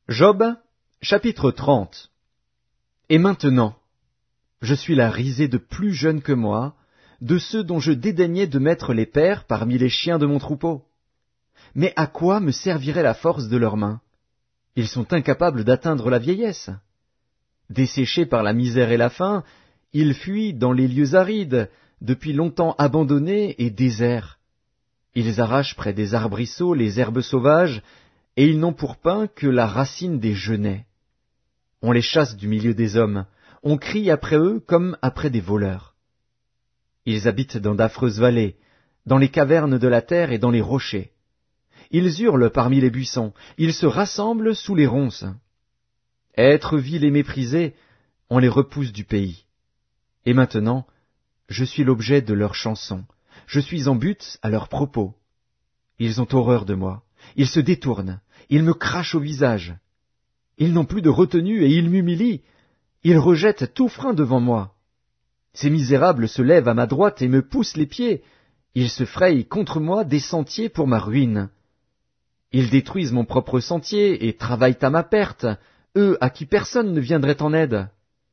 Job, chapitre 30. Et maintenant, je suis la risée de plus jeunes que moi, de ceux dont je dédaignais de mettre les pères parmi les chiens de mon troupeau. Mais à quoi me servirait la force de leurs mains? Ils sont incapables d'atteindre la vieillesse. Desséchés par la misère et la faim, ils fuient dans les lieux arides, depuis longtemps abandonnés et déserts. Ils arrachent près des arbrisseaux les herbes sauvages, et ils n'ont pour pain que la racine des genêts. On les chasse du milieu des hommes, on crie après eux comme après des voleurs. Ils habitent dans d'affreuses vallées, dans les cavernes de la terre et dans les rochers. Ils hurlent parmi les buissons, ils se rassemblent sous les ronces. Êtres vils et méprisés, on les repousse du pays. Et maintenant, je suis l'objet de leurs chansons, je suis en butte à leurs propos. Ils ont horreur de moi, ils se détournent, ils me crachent au visage. Ils n'ont plus de retenue et ils m'humilient, ils rejettent tout frein devant moi. Ces misérables se lèvent à ma droite et me poussent les pieds, ils se frayent contre moi des sentiers pour ma ruine. Ils détruisent mon propre sentier et travaillent à ma perte, eux à qui personne ne viendrait en aide.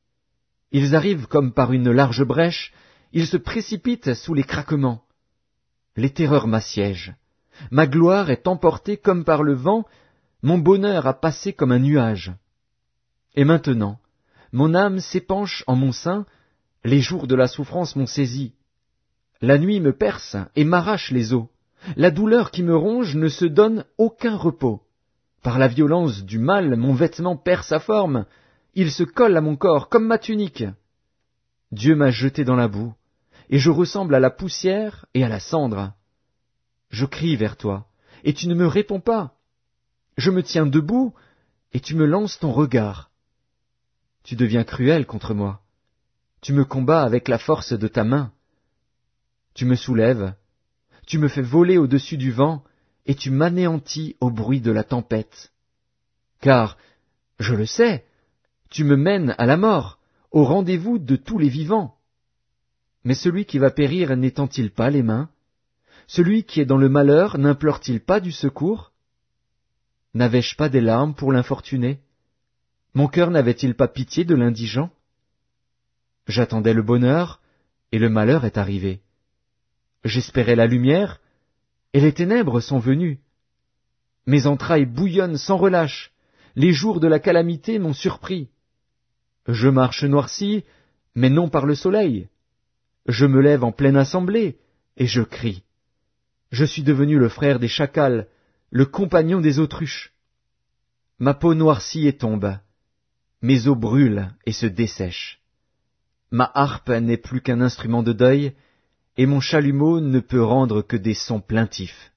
Ils arrivent comme par une large brèche, ils se précipitent sous les craquements. Les terreurs m'assiègent. Ma gloire est emportée comme par le vent, mon bonheur a passé comme un nuage. Et maintenant, mon âme s'épanche en mon sein, les jours de la souffrance m'ont saisi. La nuit me perce et m'arrache les os. La douleur qui me ronge ne se donne aucun repos. Par la violence du mal, mon vêtement perd sa forme. Il se colle à mon corps comme ma tunique. Dieu m'a jeté dans la boue, et je ressemble à la poussière et à la cendre. Je crie vers toi, et tu ne me réponds pas. Je me tiens debout, et tu me lances ton regard. Tu deviens cruel contre moi. Tu me combats avec la force de ta main. Tu me soulèves, tu me fais voler au-dessus du vent, et tu m'anéantis au bruit de la tempête. Car, je le sais, tu me mènes à la mort, au rendez-vous de tous les vivants. Mais celui qui va périr n'étend-il pas les mains? Celui qui est dans le malheur n'implore-t-il pas du secours? N'avais-je pas des larmes pour l'infortuné? Mon cœur n'avait-il pas pitié de l'indigent? J'attendais le bonheur, et le malheur est arrivé. J'espérais la lumière, et les ténèbres sont venues. Mes entrailles bouillonnent sans relâche, les jours de la calamité m'ont surpris. Je marche noirci, mais non par le soleil. Je me lève en pleine assemblée, et je crie. Je suis devenu le frère des chacals, le compagnon des autruches. Ma peau noircit et tombe, mes os brûlent et se dessèchent. Ma harpe n'est plus qu'un instrument de deuil, et mon chalumeau ne peut rendre que des sons plaintifs.